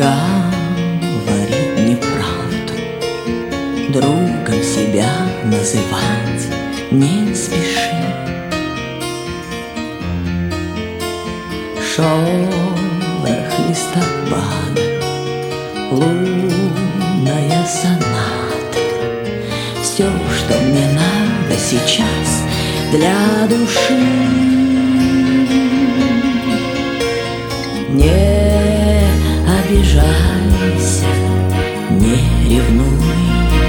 говорит неправду, другом себя называть не спеши. Шорох листопада, лунная соната, все, что мне надо сейчас для души. Не обижайся, не ревнуй,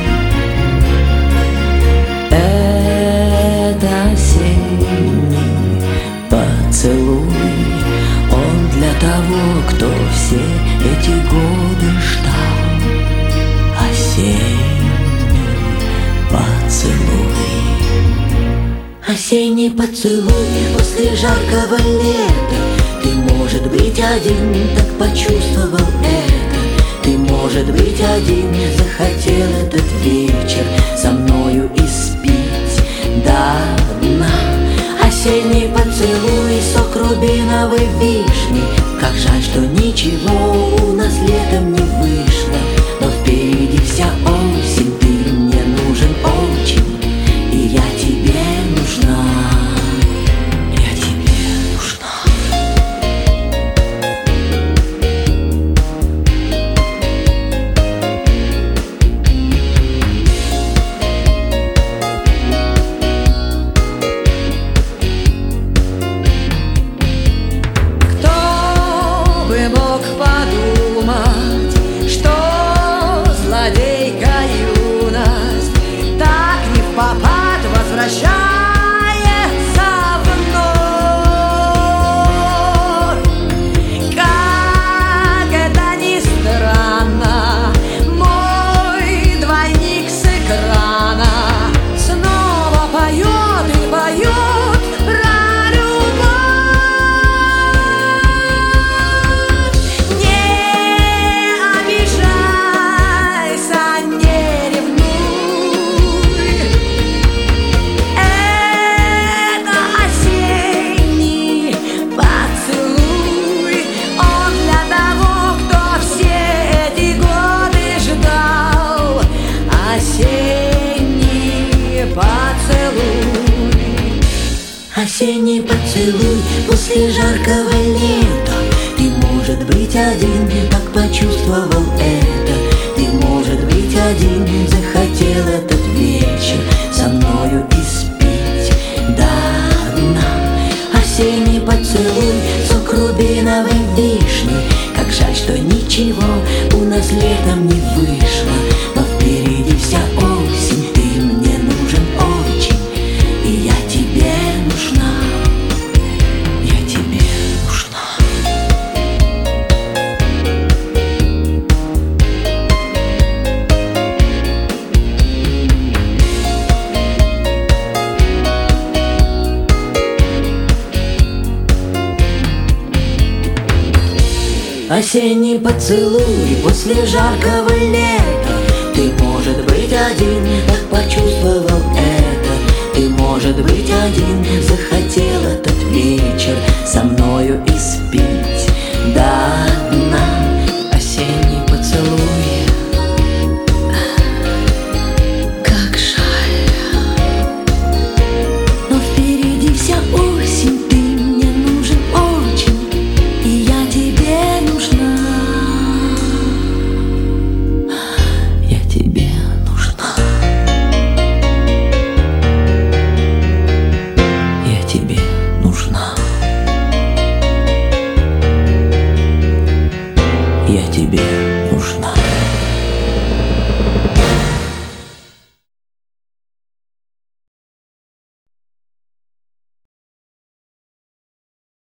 это осенний поцелуй, он для того, кто все эти годы ждал. Осенний поцелуй. Осенний поцелуй после жаркого лета. Ты, может быть, один так почувствовал это. Ты, может быть, один захотел этот вечер со мною испить до дна. Осенний поцелуй, сок рубиновой вишни. Как жаль, что ничего у нас летом не вышло, но впереди вся осень, ты мне нужен очень, и я тебе нужна. Мог подумать, что злодейка юность так не впопад возвращается вновь. Как это ни странно, мой двойник с экрана снова поет и поет про осенний поцелуй после жаркого лета. Ты, может быть, один так почувствовал это. Ты, может быть, один захотел этот вечер со мною испить до дна. Осенний поцелуй, сок рубиновой вишни. Как жаль, что ничего у нас летом не вышло, но впереди вся осень, ты мне нужен очень, и я тебе нужна. Я тебе нужна. Осенний поцелуй после жаркого лета. Ты, может быть, один так почувствовал это. Ты, может быть, один